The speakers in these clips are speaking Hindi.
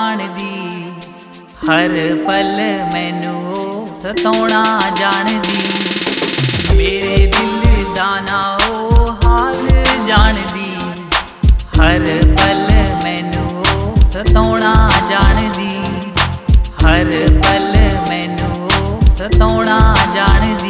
जाणदी, हर पल मैनू सताउणा जाणदी। मेरे दिल दा ना ओ हाल जाणदी, हर पल मैनू सताउणा जाणदी, हर पल मैनू सताउणा जाणदी।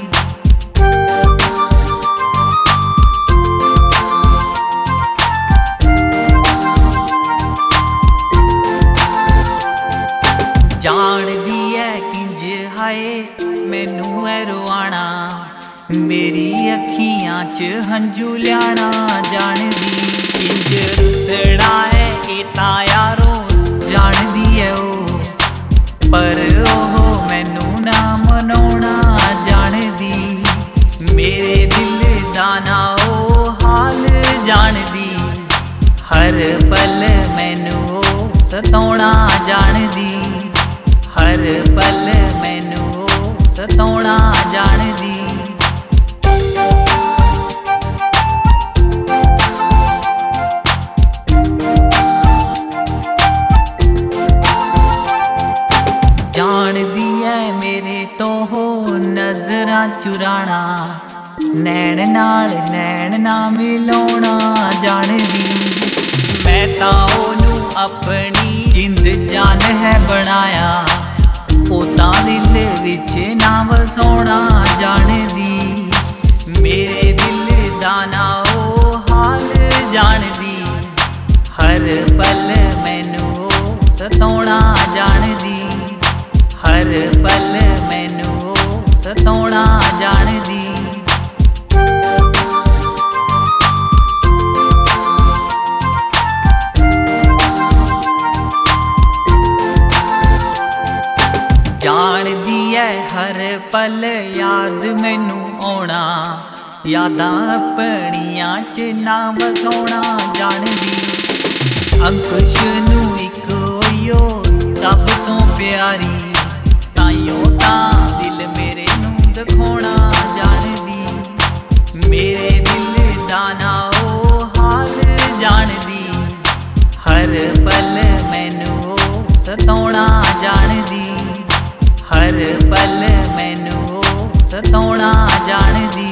जाणदी है किंज हाय मैनू है रोआना, मेरी अखियां च हंझू ल्याना। जाणदी किंज रुसड़ा है ए तां यारो, जाणदी है ओ पर ओह मैनू ना मनाउणा। जाणदी मेरे दिल दा ना ओ हाल जाणदी, हर पल मैनू सताउणा जाणदी, हर पल मैनू सताउणा जाणदी। जाणदी है मेरे तो हो नजरां चुराना, नैन नाल नैन ना मिलाउणा। जाणदी मैं तां ओनू अपनी जिंद जान है बनाया, ओ तां दिल विच ना वसाउणा। जाणदी मेरे दिल दा ना ओ हाल जाणदी, हर पल मैनू सताउणा जाणदी, हर पल मैनू सताउणा जाणदी। जाणदी है हर पल याद मैनू आउणा, यादां अपनियां च ना वसाउणा। जाणदी अंकुश नू इक होइयो सब तो प्यारी, ताइयों तां दिल मेरे नू दिखाउणा। जाणदी मेरे दिल दा ना ओ हाल जाणदी, हर पल मैनू सताउणा जाणदी, हर पल मैनू सताउणा जाणदी।